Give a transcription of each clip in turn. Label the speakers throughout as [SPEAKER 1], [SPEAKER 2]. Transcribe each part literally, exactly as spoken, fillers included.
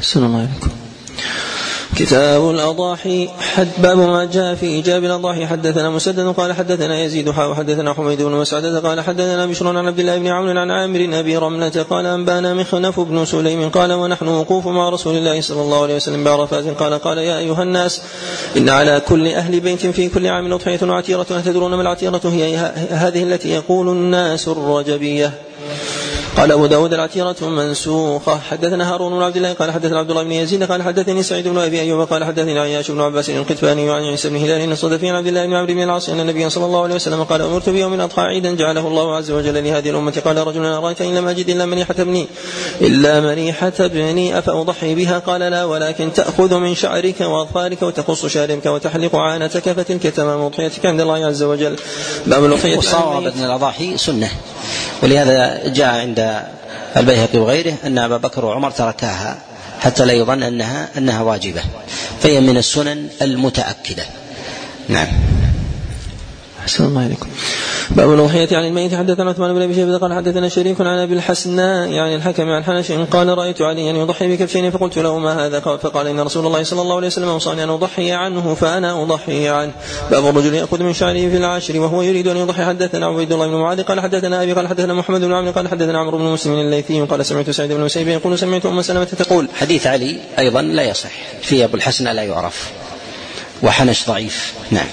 [SPEAKER 1] السلام عليكم. كتاب الأضاحي. حد باب ما جاء في إيجاب الأضاحي. حدثنا مسدد قال حدثنا يزيد حاء حدثنا حميد بن مسعدة قال حدثنا بشر عن عبد الله بن عون عن عامر أبي رملة قال أنبانا مخنف بن سليم قال ونحن وقوف مع رسول الله صلى الله عليه وسلم بعرفات قال قال يا أيها الناس إن على كل أهل بيت في كل عام أضحية وعتيرة. تدرون ما العتيرة؟ هي هذه التي يقول الناس الرجبية. قال أبو داود العتيرة منسوخة. حدثنا هارون بن عبد الله قال حدثنا عبد الله بن يزيد قال حدثني سعيد بن أبي أيوب قال حدثني عياش بن عباس القطفاني وعن عيسى بن هلال الصدفي عن عبد الله بن عمرو بن العاص أن النبي صلى الله عليه وسلم قال أمرت بيوم الأضحى عيدا جعله الله عز وجل لهذه الأمة. قال رجل أرأيت إن لم أجد إلا منيحة ابني إلا منيحة ابني أفأضحي بها؟ قال لا، ولكن تأخذ من شعرك وأظفارك وتقص شاربك وتحلق عانتك فتلك تمام أضحيتك عند الله عز وجل. باب الأضحية.
[SPEAKER 2] والصواب أن الأضاحي سنة، ولهذا جاء عند البيهقي وغيره أن أبا بكر وعمر تركاها حتى لا يظن أنها, أنها واجبة، فهي من السنن المتأكدة. نعم.
[SPEAKER 1] أحسن الله عليكم. باب الأضحية عن الميت. حدثنا عثمان بن أبي شيبة قال حدثنا شريك عن أبي الحسناء يعني الحكم عن حنش قال رأيت عليا أن يضحي بكبشين فقلت له ما هذا؟ فقال إن رسول الله صلى الله عليه وسلم أوصاني أن أضحي عنه فأنا أضحي عنه. باب الرجل يأخذ من شعره في العاشر وهو يريد أن يضحي. حدثنا عبيد الله بن معاذ قال حدثنا أبي قال حدثنا محمد بن عمرو قال حدثنا عمرو بن مسلم الليثي قال سمعت سعيد بن مسيب يقول سمعت أم سلمة تقول.
[SPEAKER 2] حديث علي أيضا لا يصح، في أبو الحسناء لا يعرف وحنش ضعيف. نعم.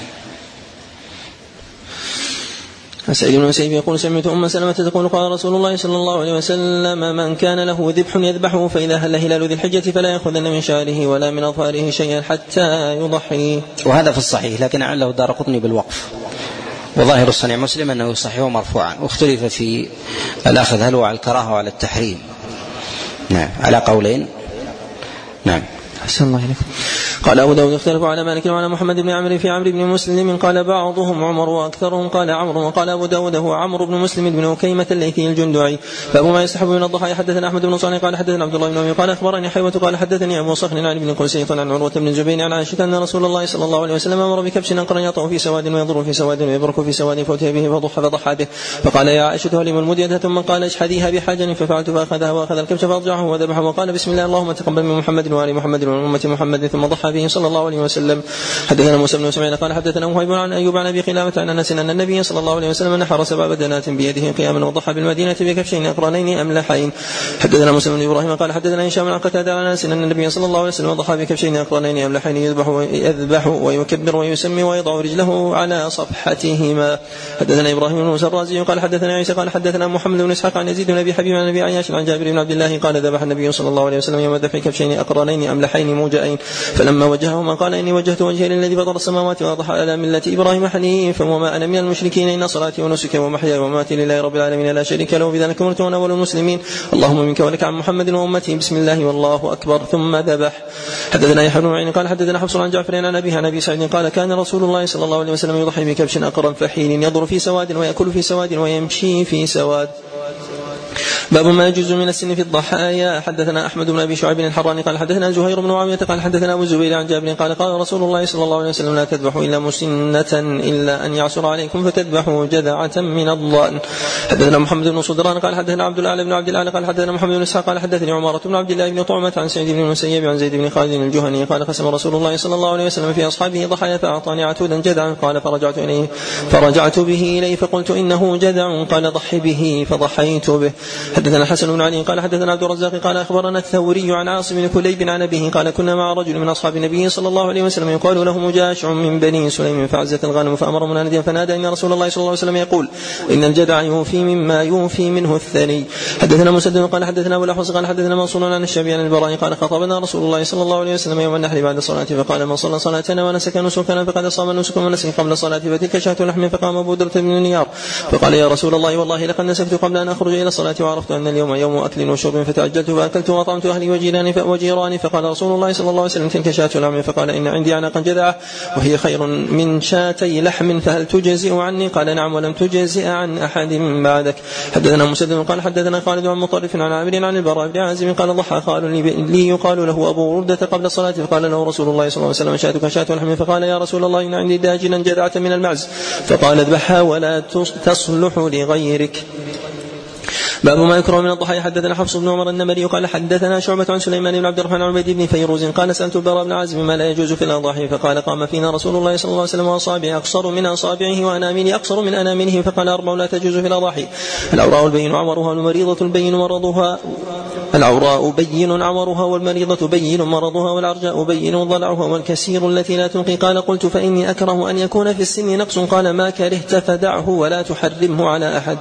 [SPEAKER 1] سعيد بن مسيب يقول سمعت أم سلمة تقول قال رسول الله صلى الله عليه وسلم من كان له ذبح يذبحه فإذا هل هلال ذي الحجة فلا يأخذن من شعره ولا من أظفاره شيئا حتى يضحي.
[SPEAKER 2] وهذا في الصحيح، لكن عله الدارقطني بالوقف، وظاهر الصنيع مسلم أنه صحيح مرفوعا، واختلف في الأخذ هل هو على الكراهة وعلى التحريم. نعم، على قولين. نعم.
[SPEAKER 1] أحسن الله عليكم. قال أبو داود اختلفوا على مالك وعلى محمد بن عمرو في عمرو بن مسلم قال بعضهم عمر وأكثرهم قال عمرو، وقال أبو داود هو عمرو بن مسلم بن أكيمة الليثي الجندعي. باب ما يستحب من الضحايا. حدثنا أحمد بن صالح قال حدثنا عبد الله بن أبي قال أخبرني حيوة قال حدثني أبو صخر عن ابن قسيط عن عروة بن الزبير عن عائشة أن رسول الله صلى الله عليه وسلم أمر بكبش أقرن يطأ في سواد ويضر في سواد ويبرك في سواد فأتي به فضحى فضحى به فقال يا عائشة هل من المدية؟ ثم قال اشحذيها بحاجة ففعلت فأخذها وأخذ الكبش فأضجعه وذبحه وقال بسم الله اللهم تقبل من محمد وآل محمد ومن أمة محمد ثم ضحى به صلى الله عليه وسلم. حدثنا موسى بن اسماعيل قال حدثنا وهيب عن ايوب عن ابي قلابة عن انس ان النبي صلى الله عليه وسلم نحر سبع بدنات بيده قياما وضحى بالمدينه بكبشين اقرنين املحين. حدثنا موسى بن ابراهيم قال حدثنا هشام عن قتادة عن انس ان النبي صلى الله عليه وسلم ضحى بكبشين اقرنين املحين يذبح ويذبح ويكبر ويسمي ويضع رجله على صفحتهما. حدثنا ابراهيم بن موسى الرازي قال حدثنا عيسى قال حدثنا محمد بن اسحاق عن يزيد بن ابي حبيب عن ابي عياش عن جابر بن عبد الله قال ذبح النبي صلى الله عليه وسلم يوم الذبح كبشين اقرنين املحين موجئين فلما وجههما قال اني وجهت وجهي للذي فطر السماوات وأضحى على ملة إبراهيم حنيفا وما أنا من المشركين إن صلاتي ونسكي ومحياي ومماتي لله رب العالمين لا شريك له بذلك أمرت وأنا أول المسلمين اللهم منك ولك عن محمد وأمته بسم الله والله أكبر ثم ذبح. حدثنا يحيى بن معين قال حدثنا حفص عن جعفر عن أبيه عن أبي سعيد قال كان رسول الله صلى الله عليه وسلم يضحي بكبش أقرن فحين يضر في سواد ويأكل في سواد ويمشي في سواد. باب ما يجوز من السن في الضحايا. حدثنا أحمد بن أبي شعيب الحراني قال حدثنا زهير بن معاوية قال حدثنا أبو الزبير عن جابر قال قال رسول الله صلى الله عليه وسلم لا تذبحوا إلا مسنة إلا أن يعصر عليكم فتذبحوا جذعة من الضأن. حدثنا محمد بن صدران قال حدثنا عبد الأعلى بن عبد الأعلى قال حدثنا محمد بن إسحاق قال حدثني عمارة بن عبد الله بن طعمة عن سعيد بن المسيب عن زيد بن خالد الجهني قال قسم رسول الله صلى الله عليه وسلم في أصحابه ضحايا فأعطاني عتودا جذعا قال فرجعت إليه فرجعت به إليه فقلت إنه جذع قال ضحي به فضحيت به. حدثنا حسن بن علي قال حدثنا عبد الرزاق قال أخبرنا الثوري عن عاصم بن كليب عن أبيه قال كنا مع رجل من أصحاب النبي صلى الله عليه وسلم يقال له مجاشع من بني سليم فعزت الغنم فأمر مناديا فنادى إن رسول الله صلى الله عليه وسلم يقول إن الجدع يوفي مما يوفي منه الثني. حدثنا مسدد قال حدثنا أبو الأحوص قال حدثنا منصور عن الشعبي عن البراء قال خطبنا رسول الله صلى الله عليه وسلم يوم النحر بعد الصلاة فقال من صلى صلاتنا ونسك نسكنا فقد صام النسك ونسك قبل الصلاة فتلك شاة لحم. فقام أبو درة بن نيار فقال يا رسول الله والله لقد نسكت قبل أن أخرج إلى الصلاة وعرفت أن اليوم يوم أكل وشرب فتعجلت فأكلت وأطعمت أهلي وجيراني وجيراني. فقال رسول الله صلى الله عليه وسلم تلك شاة لحم. فقال إن عندي عناقا جذعة وهي خير من شاتي لحم فهل تجزئ عني؟ قال نعم ولم تجزئ عن أحد بعدك. حدثنا مسدد قال حدثنا خالد عن مطرف عن عامر عن البراء بن عازب قال ضحى قال لي يقال له أبو وردة قبل الصلاة فقال له رسول الله صلى الله عليه وسلم شاتك شاة لحم. فقال يا رسول الله إن عندي داجنا جذعة من المعز. فقال اذبحها ولا تصلح لغيرك. باب ما يكره من الضحى. حدثنا حفص بن عمر النمري قال حدثنا شعبة عن سليمان بن عبد الرحمن عن عبيد بن فيروز قال سألت البراء بن عازب ما لا يجوز في الأضاحي فقال قام فينا رسول الله صلى الله عليه وسلم وأصابعه أقصر من أصابعه وأنامله أقصر من أنامله فقال أربع لا تجوز في الأضاحي: العوراء البين عمرها والمريضة البين مرضها العوراء بين عمرها والمريضة بين مرضها والعرجاء بين ضلعها والكسير التي لا تنقي. قال قلت فإني أكره أن يكون في السن نقص. قال ما كرهت فدعه ولا تحرمه على أحد.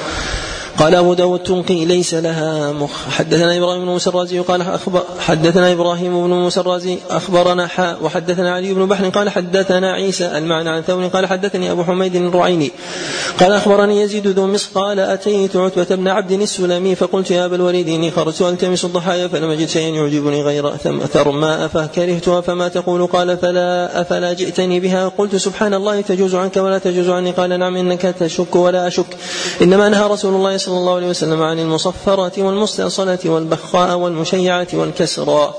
[SPEAKER 1] قال أبو داود تنقي ليس لها مخ. حدثنا إبراهيم بن موسى الرازي قال أخبر حدثنا إبراهيم بن موسى الرازي أخبرنا حاء وحدثنا علي بن بحر قال حدثنا عيسى المعنى عن ثور قال حدثني أبو حميد الرعيني قال أخبرني يزيد ذو مص قال أتيت عتبة بن عبد السلمي فقلت يا أبا الوليد إني خرجت ألتمس الضحايا فلم أجد شيئا يعجبني غير ثرماء فكرهتها فما تقول؟ قال فلا أفلا جئتني بها؟ قلت سبحان الله تجوز عنك ولا تجوز عني؟ قال نعم إنك تشك ولا أشك. إنما نهى رسول الله صلى الله عليه وسلم عن المصفرة والمستأصلة والبخاء والمشيعة والكسرى.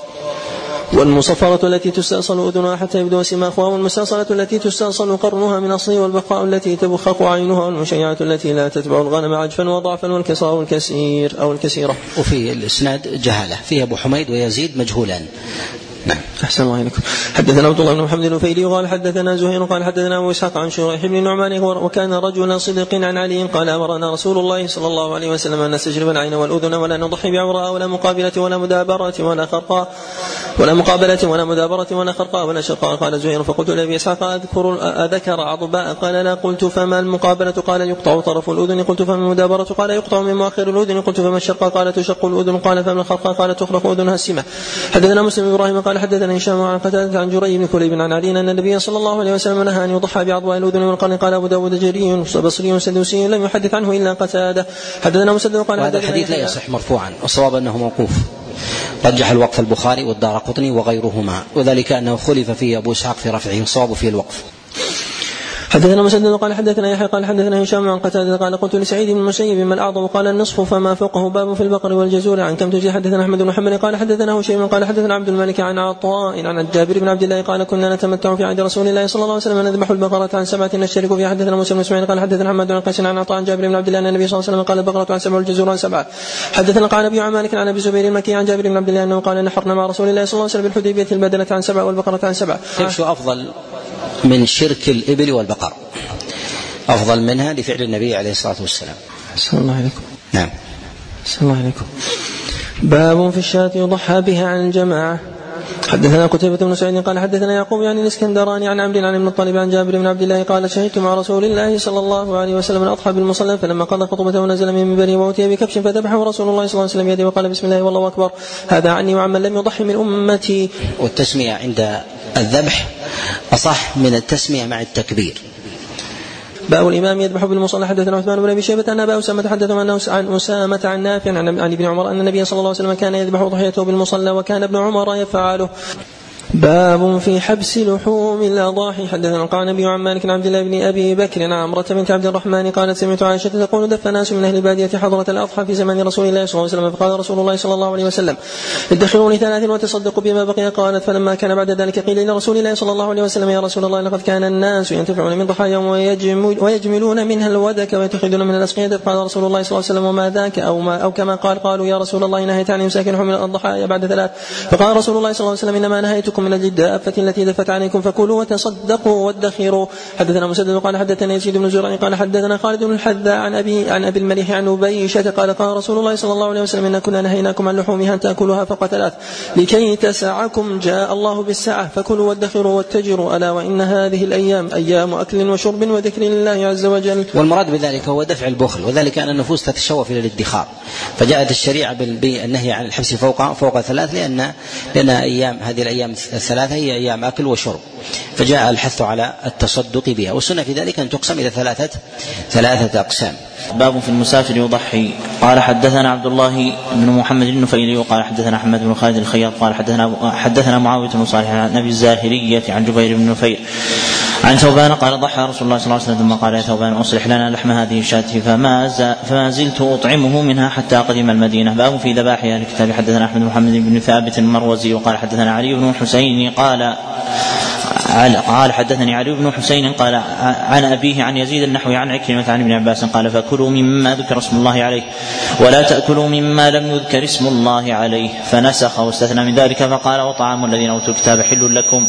[SPEAKER 1] والمصفرة التي تستأصل أذنها حتى يبدو سماخها والمستأصلة التي تستأصل قرنها من أصله والبخاء التي تبخق عينها والمشيعة التي لا تتبع الغنم عجفا وضعفا والكسرى والكسير أو الكسيرة.
[SPEAKER 2] وفي الإسناد جهالة فيه أبو حميد ويزيد مجهولان.
[SPEAKER 1] نعم. أحسن الله إليكم. حدثنا عبد الله بن محمد النفيلي قال حدثنا زهير قال حدثنا أبو إسحاق عن شريح بن نعمان وكان رجلا صدق عن علي قال أمرنا رسول الله صلى الله عليه وسلم أن نستجلب العين والأذن ولا نضحي بعوراء ولا مقابلة ولا مدابرة ولا خرقاء ولا مقابلة ولا مدابرة ولا خرقاء ولا شرقاء. قال زهير فقلت لأبي إسحاق أذكر أذكر عضباء؟ قال لا. قلت فما المقابلة؟ قال يقطع طرف الأذن. قلت فما المدابرة؟ قال يقطع من مؤخر الأذن. قلت فما الشرقاء؟ قال تشق الأذن. قال فما الخرقاء؟ قال تخرق أذنها السمة. حدثنا مسلم إبراهيم قال حدثنا هشام عن قتادة عن جرير بن كليب عن علي أن النبي صلى الله عليه وسلم نهى أن يضحى بعضواء الأذن والقرن. قال أبو داود جرير بصري سدوسي لم يحدث عنه إلا قتادة. حدثنا مسدد قال
[SPEAKER 2] هذا الحديث لا يصح مرفوعا والصواب أنه موقوف. رجح الوقف البخاري والدارقطني وغيرهما وذلك أنه خلف فيه أبو إسحاق في رفعه والصواب فيه الوقف.
[SPEAKER 1] حدثنا مسدد قال حدثنا يحيى قال حدثنا هشام عن قتادة قال قلت لسعيد بن المسيب ما الأعظم؟ قال النصف فما فوقه. باب في البقر والجزور عن كم تجي. حدثنا أحمد بن حنبل قال حدثنا هشيم قال حدثنا عبد الملك عن عطاء عن جابر بن عبد الله قال كنا نتمتع في عهد رسول الله صلى الله عليه وسلم نذبح البقرة عن سبعة نشترك فيها. حدثنا موسى بن اسماعيل قال حدثنا محمد بن قيس عن عطاء عن جابر بن عبد الله أن النبي صلى الله عليه وسلم قال البقرة عن سبعة والجزور عن سبعة. حدثنا قال أبي مالك عن أبي زبير المكي عن جابر بن عبد الله أنه قال نحرنا مع رسول الله صلى الله عليه وسلم بالحديبية البدنة عن سبعة والبقرة عن سبعة.
[SPEAKER 2] شو أفضل من شرك الإبل والبقر؟ أفضل منها لفعل النبي عليه الصلاة والسلام.
[SPEAKER 1] أحسن الله عليكم.
[SPEAKER 2] نعم.
[SPEAKER 1] أحسن الله عليكم. باب في الشاة يضحى بها عن الجماعة. حدثنا قتيبة بن سعيد قال حدثنا يعقوب يعني الاسكندراني عن عمرو عن ابن الطالب عن جابر بن عبد الله قال شهدت مع رسول الله صلى الله عليه وسلم أضحى بالمصلى فلما قضى خطبته نزل من منبره وأتي بكبش فذبحه رسول الله صلى الله عليه وسلم يده وقال بسم الله والله أكبر هذا عني وعمن لم يضحي من أمتي.
[SPEAKER 2] والتسمية عند الذبح أصح من التسمية مع التكبير.
[SPEAKER 1] باب الإمام يذبح بالمصلى. حدثنا عثمان بن أبي شيبة أن أبا أسامة حدثهم عن أسامة عن نافع عن ابن عمر أن النبي صلى الله عليه وسلم كان يذبح ضحيته بالمصلى وكان ابن عمر يفعله. باب في حبس لحوم الأضاحي. حدثنا القعنبي عن مالك عبد الله بن أبي بكر عن عمرة بنت عبد الرحمن قالت سمعت عائشة تقول دف ناس من أهل البادية حضرة الأضحى في زمان رسول الله صلى الله عليه وسلم فقال رسول الله صلى الله عليه وسلم ادخروني ثلاث وتصدقوا بما بقي. قالت فلما كان بعد ذلك قيل إلى رسول الله صلى الله عليه وسلم يا رسول الله لقد كان الناس ينتفعون من ضحاياهم ويجمل ويجملون منها الودك ويتخذون من الأسقية. قال رسول الله صلى الله عليه وسلم وما ذاك أو, ما أو كما قال. قالوا يا رسول الله نهيت عن إمساك لحوم الضحايا بعد ثلاث. فقال رسول الله صلى الله عليه وسلم إنما نهيتكم من الجدافة التي دفت عليكم فكلوا وتصدقوا وادخروا. حدثنا مسدد قال حدثنا يزيد بن زرع قال حدثنا خالد بن الحذاء عن أبي عن أبي المليح عن أبيشة قال قال رسول الله صلى الله عليه وسلم إن كنا نهيناكم عن لحومها أن تأكلوها فوق ثلاث لكي تسعكم جاء الله بالسعة فكلوا وادخروا واتجروا ألا وإن هذه الأيام أيام أكل وشرب وذكر الله عز وجل.
[SPEAKER 2] والمراد بذلك هو دفع البخل وذلك أن النفوس تتشوف إلى الادخار فجاءت الشريعة بالنهي عن الحبس فوق فوق ثلاث لأن لأن أيام هذه الأيام الثلاثة هي أيام أكل وشرب فجاء الحث على التصدق بها والسنة في ذلك أن تقسم إلى ثلاثة ثلاثة أقسام.
[SPEAKER 3] باب في المسافر يضحي. قال حدثنا عبد الله بن محمد النفيلي قال حدثنا أحمد بن خالد الخياط قال حدثنا حدثنا معاوية بن صالح عن أبي الزاهرية عن جبير بن نفير عن ثوبان قال ضحى رسول الله صلى الله عليه وسلم ثم قال يا ثوبان أصلح لنا لحم هذه الشاة فما, فما زلت أطعمه منها حتى قدم المدينة. باب في ذبائح أهل الكتاب. حدثنا أحمد بن محمد بن ثابت المروزي وقال حدثنا علي بن الحسين قال قال حدثني علي بن حسين قال عن أبيه عن يزيد النحوي عن عكرمة عن ابن عباس قال فكلوا مما ذكر اسم الله عليه ولا تأكلوا مما لم يذكر اسم الله عليه، فنسخ واستثنى من ذلك فقال وطعام الذين أوتوا الكتاب حل لكم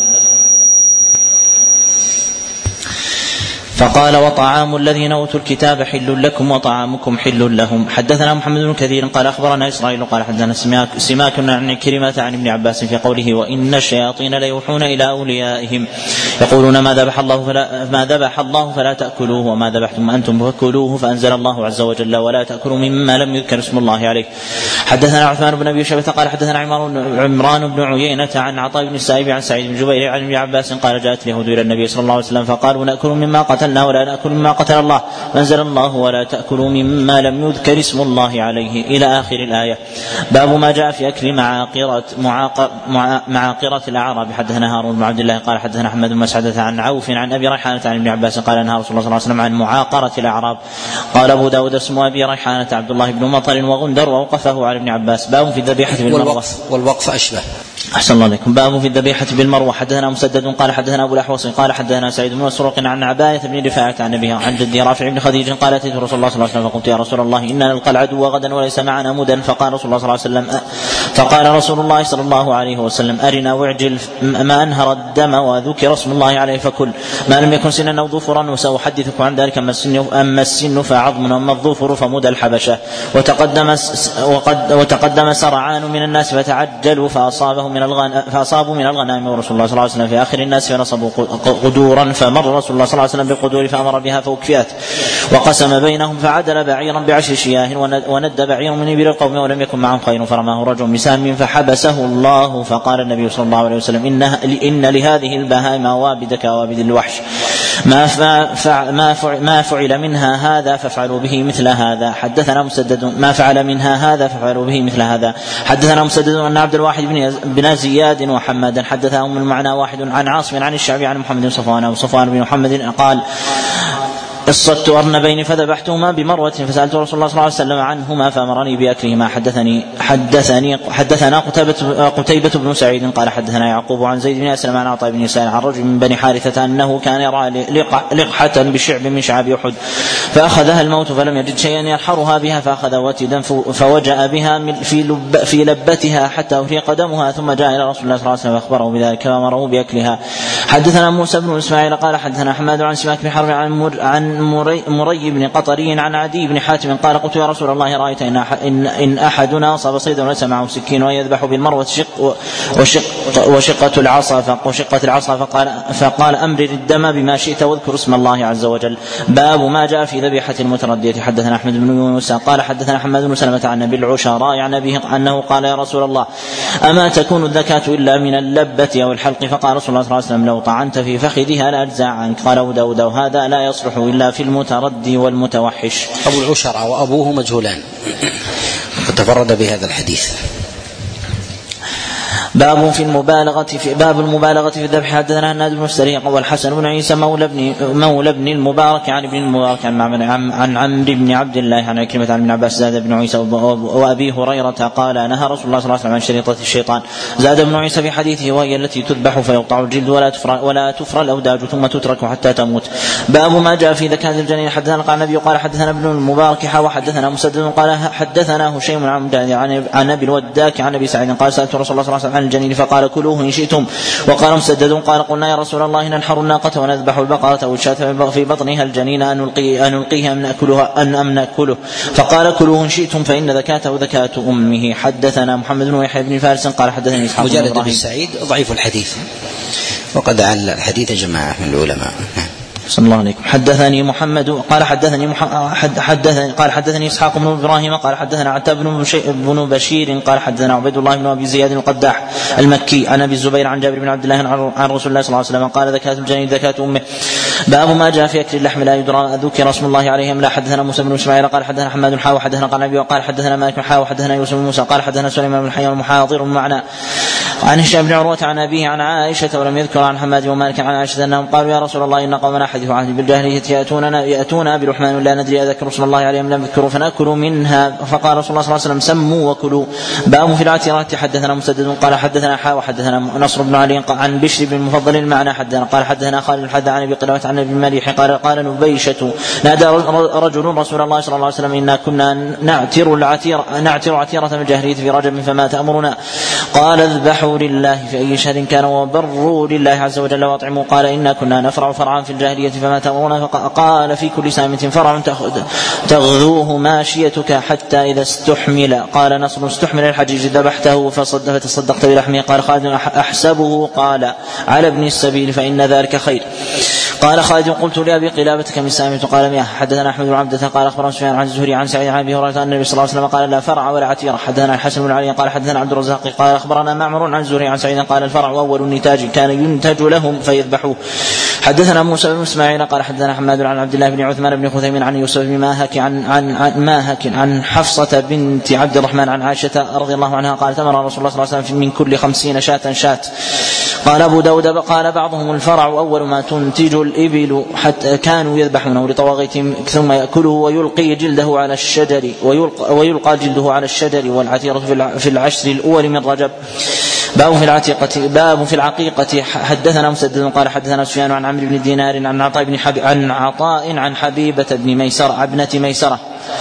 [SPEAKER 3] فقال وطعام الذين أوتوا الكتاب حل لكم وطعامكم حل لهم. حدثنا محمد بن كثير قال أخبرنا إسرائيل قال حدثنا سماك, سماك عن كريمة عن ابن عباس في قوله وإن الشياطين ليوحون إلى أوليائهم يقولون ما ذبح الله فلا, ما ذبح الله فلا تأكلوه وما ذبحتم أنتم فكلوه، فأنزل الله عز وجل ولا تأكلوا مما لم يذكر اسم الله عليه. حدثنا عثمان بن أبي شيبة قال حدثنا عمران بن عيينة عن عطاء بن السائب عن سعيد بن جبير عن ابن عباس قال جاءت اليهود إلى النبي صلى الله عليه وسلم فقالوا نأكل مما قتلنا ولا نأكل مما قتل الله، فأنزل الله ولا تأكلوا مما لم يذكر اسم الله عليه إلى آخر الآية. باب ما جاء في أكل معاقرة, معاقر معاقرة الأعراب. حدثنا هارون بن عبد الله قال حدثنا أحمد بن مسعدة عن عوف عن أبي ريحانة عن ابن عباس قال نهى رسول الله صلى الله عليه وسلم عن معاقرة الأعراب. قال أبو داود اسم أبي ريحانة عبد الله بن مطر وغندر ووقفه على ابن عباس. باب في الذبيحة بالمروة
[SPEAKER 2] والوقف, والوقف أشبه.
[SPEAKER 3] أحسن الله عليكم. باب في الذبيحة بالمروة. حدثنا مسدد قال حدثنا أبو الأحوص قال حدثنا سعيد بن مسروق عن عباية بن رفاعة عن أبيه عن جدي رافع بن خديج قال أتيت رسول الله صلى الله عليه وسلم فقلت يا رسول الله إننا نلقى العدو غدا وليس معنا مدا، فقال رسول الله صلى الله عليه وسلم فقال رسول الله صلى الله عليه وسلم أرنا واعجل ما أنهر الدم وذكر اسم الله عليه فكل، ما لم يكن سنا أو ظفرا وسأحدثك عن ذلك. أما السن, أما السن فعظم وأما الظفر فمدى الحبشة. وتقدم, وقد وتقدم سرعان من الناس فتعجلوا فأصابه من الغنم فأصابوا من الغنائم ورسول الله صلى الله عليه وسلم في آخر الناس فنصبوا قدورا، فمر رسول الله صلى الله عليه وسلم بالقدور فأمر بها فأكفئت وقسم بينهم فعدل بعيرا بعشر شياه وند بعير من إبل القوم ولم يكن معهم خير فرماه رجل بسهم فحبسه الله. فقال النبي صلى الله عليه وسلم إن, إن لهذه البهائم أوابد كأوابد الوحش، ما, فع ما, فع ما فعل منها هذا فافعلوا به مثل هذا. حدثنا مسدد ما فعل منها هذا فافعلوا به مثل هذا. حدثنا مسدد أن عبد الواحد بن زياد وحمادا حدثهم المعنى واحد عن عاصم عن الشعبي عن محمد بن صفوان وصفوان بن محمد قال اصطدت أرنبين فذبحتهما بمروة فسألت رسول الله صلى الله عليه وسلم عنهما فأمرني بأكلهما. حدثني حدثني حدثنا قتيبة, قتيبة بن سعيد قال حدثنا يعقوب عن زيد بن أسلم عن عطاء بن يسار عن رجل من بني حارثة أنه كان يرى لقحة بشعب من شعب أحد فأخذها الموت فلم يجد شيئا يرحرها بها فأخذ وتدا فوجأ بها في, لب في لبتها حتى أهريق دمها ثم جاء إلى رسول الله صلى الله عليه وسلم فأخبره بذلك وأمره بأكلها. حدثنا موسى بن إسماعيل قال حدثنا حماد عن سماك بن حرب عن, مر عن مري, مري بن قطري عن عدي بن حاتم قال قلت يا رسول الله رأيت إن, إن, إن أحدنا أصاب صيدا وليس معه سكين ويذبح بالمروة شق وشق وشقة العصا وشقة العصا فقال, فقال أمرر الدم بما شئت واذكر اسم الله عز وجل. باب ما جاء في ذبيحة المتردية. حدثنا أحمد بن يونس قال حدثنا حماد بن سلمة عن أبي العشراء عن أبيه أنه قال يا رسول الله أما تكون الزكاة إلا من اللبة أو الحلق؟ فقال رسول الله صلى الله عليه وسلم لو طعنت في فخذها لأجزع عنك. قال أبو داود وهذا لا يصلح إلا في المتردي والمتوحش.
[SPEAKER 2] أبو العشراء وأبوه مجهولان تفرد بهذا الحديث.
[SPEAKER 3] باب في المبالغة في باب المبالغة في الذبح. حدثنا هناد بن السري والحسن بن عيسى مولى ابن مولى ابن المبارك عن ابن المبارك عن عن عمرو بن عبد الله عن عكرمة عن ابن عباس زاد بن عيسى وأبي هريرة قال نهى رسول الله صلى الله عليه وسلم عن شريطة الشيطان. زاد ابن عيسى في حديثه وهي التي تذبح فيقطع الجلد ولا تفرى ولا تفرى الأوداج ثم تترك حتى تموت. باب ما جاء في ذكاة الجنين. حدثنا قال النبي قال حدثنا ابن المبارك وحدثنا مسدد قال حدثنا هشيم عن عن ابي الوداك عن ابي سعيد قال سألت رسول الله صلى الله عليه وسلم عن الجنين فقال كلوه إن شئتم. وقال مسدد قال قلنا يا رسول الله ننحر الناقة ونذبح البقرة والشاة في بطنها الجنين أن نلقي أن نلقيها أم نأكلها أن أم نأكله؟ فقال كلوه إن شئتم فإن ذكاته ذكاة أمه. حدثنا محمد بن يحيى بن فارس قال حدثني إسحاق بن
[SPEAKER 2] مجالد بن سعيد ضعيف الحديث وقد عل الحديث جماعة من العلماء.
[SPEAKER 3] صلى الله عليكم. حدثني محمد قال حدثني محمد حدثني قال حدثني اسحاق بن ابراهيم قال حدثنا عتاب بن بشير قال حدثنا عبيد الله بن ابي زياد القداح المكي عن ابي الزبير عن جابر بن عبد الله عن رسول الله صلى الله عليه وسلم قال ذكاة الجنين ذكاة امه. باب ما جاء في اكل اللحم لا يدرى ذكر اسم الله عليه ام لا. حدثنا موسى بن اسماعيل قال حدثنا حماد حاء وحدثنا قال النبي وقال حدثنا مالك حاء وحدثنا يوسف بن موسى قال حدثنا سليمان بن حي المحاضر معنا عن هشام بن عروة عن أبيه عن عائشة ولم يذكر عن حماد ومالك عن عائشة أنهم قالوا يا رسول الله إن قومنا حديث عهد بالجاهلية يأتوننا يأتون بلحمان لا ندري أذكر رسول الله عليهم لم يذكروا فنأكل منها فقال رسول الله صلى الله عليه وسلم سموا وكلوا. باب في العتيرات. حدثنا مسدد قال حدثنا حا وحدثنا نصر بن علي عن بشر بن المفضل المعنى حدثنا قال حدثنا خالد الحد عن ابي قلابة عن ابن مليح قال قال نبيشة نادى رجل رسول الله صلى الله عليه وسلم إنا كنا نعتر العتير نعتر عتيرة من الجاهلية في رجب فما تأمرنا قال اذبحوا لله في أي شهر كان وبروا لله عز وجل واطعموا قال إنا كنا نفرع فرعا في الجاهلية فما تأمرنا قال في كل سامة فرع تغذوه ماشيتك حتى إذا استحمل قال نصر استحمل الحجيج ذبحته فتصدقت بلحمه قال خالد أحسبه قال على ابن السبيل فإن ذلك خير. قال خالد قلت لأبي قلابة كم سامة قال مئة. حدثنا أحمد بن عبدة قال أخبرنا سفيان عن الزهري عن سعيد عن أبي هريرة أن النبي صلى الله عليه وسلم قال لا فرع ولا عتيرة. حدثنا الحسن بن علي قال حدثنا عبد الرزاق قال أخبرنا معمر عن الزهري عن سعيد قال الفرع أول النتاج كان ينتج لهم فيذبحوه. حدثنا موسى بن إسماعيل قال حدثنا حماد عن عبد الله بن عثمان بن خثيم عن يوسف بن ماهك عن عن, عن ماهك عن حفصة بنت عبد الرحمن عن عائشة رضي الله عنها قالت أمر رسول الله صلى الله عليه وسلم من كل خمسين شاة شاة. قال أبو داود قال بعضهم الفرع أول ما تنتج الإبل حتى كانوا يذبحونه لطواغيتهم ثم يأكله ويلقي جلده على الشجر ويلقى, ويلقى جلده على الشجر والعتيرة في العشر الأول من رجب. باب في العتيقة. باب في العقيقة. حدثنا مسدد قال حدثنا سفيان عن عمرو بن دينار عن عطاء بن حبي عن عطاء عن حبيبة بن ميسرة ابنة ميسرة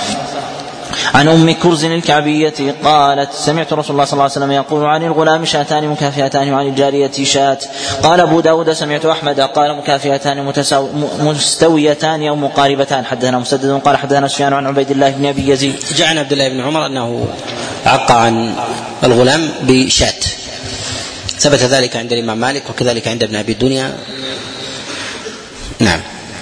[SPEAKER 3] عن أم كرز الكعبية قالت سمعت رسول الله صلى الله عليه وسلم يقول عن الغلام شاتان مكافئتان وعن الجارية شات. قال أبو داود سمعت أحمد قال مكافئتان مستويتان أو مقاربتان. حدثنا مسدد قال حدثنا سفيان عن عبيد الله بن أبي يزيد
[SPEAKER 2] جاء عن عبد الله بن عمر أنه عق عن الغلام بشات ثبت ذلك عند الإمام مالك وكذلك عند ابن أبي الدنيا. نعم.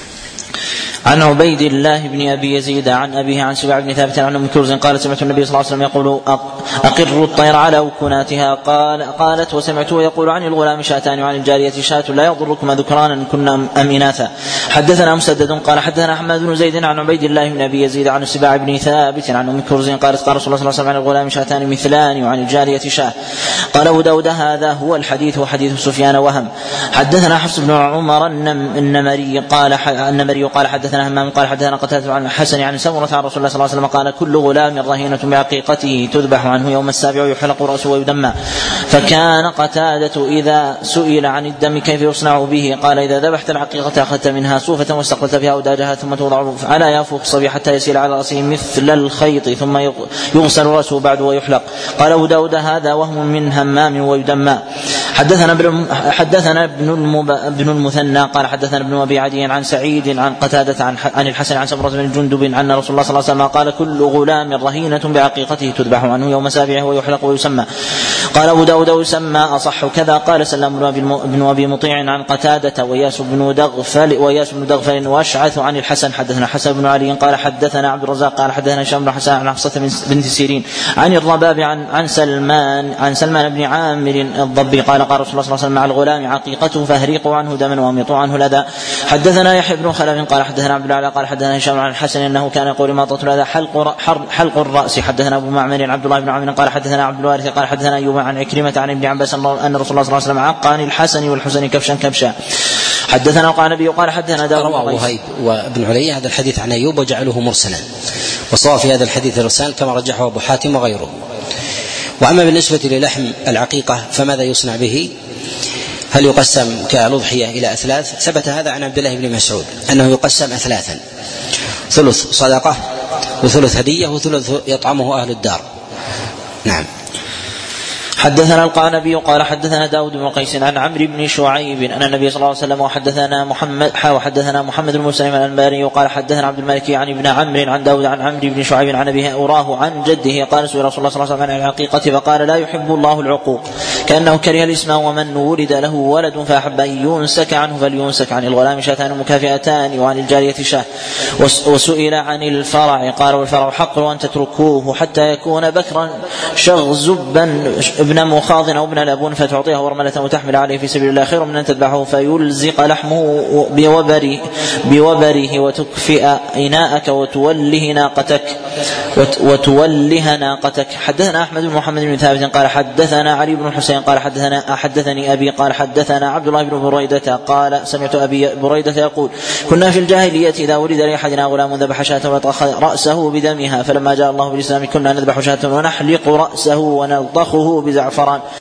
[SPEAKER 3] عن عبيد الله بن أبي يزيد عن أبيه عن سبع بن ثابت عن أم كرز قالت سمعت النبي صلى الله عليه وسلم يقول أقروا الطير على أوكناتها قال قالت وسمعته يقول عن الغلام شاتان وعن الجارية شاة لا يضركما ذكرانا كنا أم إناثا. حدثنا مسدد قال حدثنا حماد بن زيد عن عبيد الله بن أبي يزيد عن سبع بن ثابت عن أم كرز قالت قال رسول الله صلى الله عليه وسلم عن الغلام شاتان مثلان وعن الجارية شاة. قال أبو داود هذا هو الحديث وحديث سفيان وهم. حدثنا حفص بن عمر النمري قال النمري قال حدثنا همام قال حدثنا قتادة عن الحسن عن سمرة عن رسول الله صلى الله عليه وسلم قال كل غلام رهينة بعقيقته تذبح عنه يوم السابع ويحلق رأسه ويدمى. فكان قتادة إذا سئل عن الدم كيف يصنع به قال إذا ذبحت العقيقة أخذت منها صوفة واستقلت بها أوداجها ثم توضع على يافوق الصبي حتى يسيل على رأسه مثل الخيط ثم يغسل رأسه بعد ويحلق. قال أبو داود هذا وهم من همام ويدمى. حدثنا ابن حدثنا ابن المثنى قال حدثنا ابن أبي عدي عن سعيد عن قتادة عن عن الحسن عن سمرة بن جندب أن رسول الله صلى الله عليه وسلم قال كل غلام رهينة بعقيقته تذبح عنه يوم سابعه ويحلق ويسمى. قال أبو داود ويسمى أصح كذا. قال سلام بن أبي مطيع عن قتادة وياس بن دغفل وياس بن دغفل واشعث عن الحسن. حدثنا حسن بن علي قال حدثنا عبد الرزاق قال حدثنا هشام بن حسان عن حفصة بنت سيرين عن الرباب عن عن سلمان عن سلمان بن عامر الضبي قال قال رسول الله صلى الله عليه وسلم مع الغلام عقيقته فاهريقوا عنه دما واميطوا عنه الأذى. حدثنا يحيى بن خلف قال حدثنا عبد الله قال حدثنا هشام عن الحسن انه كان يقول ما طلت هذا حلق حلق الراس. حدثنا ابو معمر عبد الله بن عمرو قال حدثنا عبد الوارث قال حدثنا ايوب عن عكرمة عن ابن عباس ان رسول الله صلى الله عليه وسلم عق عن الحسن والحسن كبشا كبشا. حدثنا قال النبي قال حدثنا داود
[SPEAKER 2] رواه وهيب وابن علي هذا الحديث عن ايوب وجعله مرسلا وصار في هذا الحديث الرسال كما رجحه ابو حاتم وغيره. واما بالنسبه للحم العقيقه فماذا يصنع به؟ هل يقسم كالأضحية إلى أثلاث؟ ثبت هذا عن عبد الله بن مسعود أنه يقسم أثلاثا ثلث صدقة وثلث هدية وثلث يطعمه أهل الدار. نعم.
[SPEAKER 3] حدثنا القعنبي قال حدثنا داود بن قيس عن عمرو بن شعيب أن النبي صلى الله عليه وسلم وحدثنا محمد وحدثنا محمد بن مسلم الأنباري وقال حدثنا عبد الملك عن ابن عمرو عن داود عن عمرو بن شعيب عن أبيه أوراه عن جده قال سئل رسول الله صلى الله عليه وسلم عن العقيقة فقال لا يحب الله العقوق كأنه كره الاسم ومن ولد له ولد فأحب أن ينسك عنه فلينسك. عن الغلام شاتان مكافئتان وعن الجارية شاه. وسئل عن الفرع قال والفرع حق وأن تتركوه حتى يكون بكرا شغزبا ابن مخاض أو ابن لبون فتعطيه ورملة وتحمل عليه في سبيل الله خير من أن تذبحه فيلزق لحمه بوبره, بوبره وتكفئ إناءك وتوله ناقتك وتوله ناقتك. حدثنا أحمد بن محمد بن ثابت قال حدثنا علي بن الحسين قال حدثنا حدثني أبي قال حدثنا عبد الله بن بريدة قال سمعت أبي بريدة يقول كنا في الجاهلية إذا ولد لأحدنا غلام ذبح شاة ولطخ رأسه بدمها، فلما جاء الله بالإسلام كنا نذبح شاة ونحلق رأسه ونلطخه بزعفران.